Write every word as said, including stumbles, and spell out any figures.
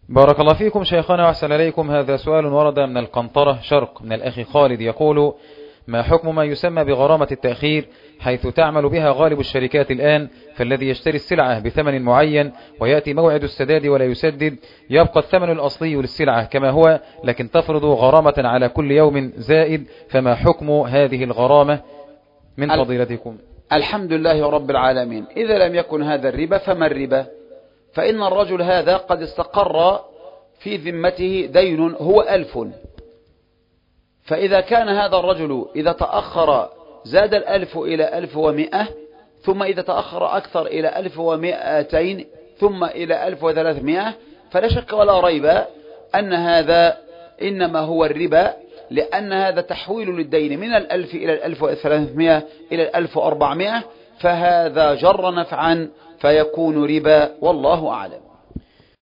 بارك الله فيكم شيخنا وأحسن إليكم. هذا سؤال ورد من القنطرة شرق من الأخ خالد، يقول: ما حكم ما يسمى بغرامة التأخير، حيث تعمل بها غالب الشركات الآن، فالذي يشتري السلعة بثمن معين ويأتي موعد السداد ولا يسدد، يبقى الثمن الأصلي للسلعة كما هو، لكن تفرض غرامة على كل يوم زائد، فما حكم هذه الغرامة من فضيلتكم؟ الحمد لله رب العالمين. إذا لم يكن هذا الربا فما الربا؟ فإن الرجل هذا قد استقر في ذمته دين هو ألف، فإذا كان هذا الرجل إذا تأخر زاد الألف إلى ألف ومئة، ثم إذا تأخر أكثر إلى ألف ومئتين، ثم إلى ألف وثلاثمائة، فلا شك ولا ريب أن هذا إنما هو الربا، لأن هذا تحويل للدين من الألف إلى الألف وثلاثمائة إلى الألف وأربعمائة، فهذا جر نفعا فيكون ربا، والله أعلم.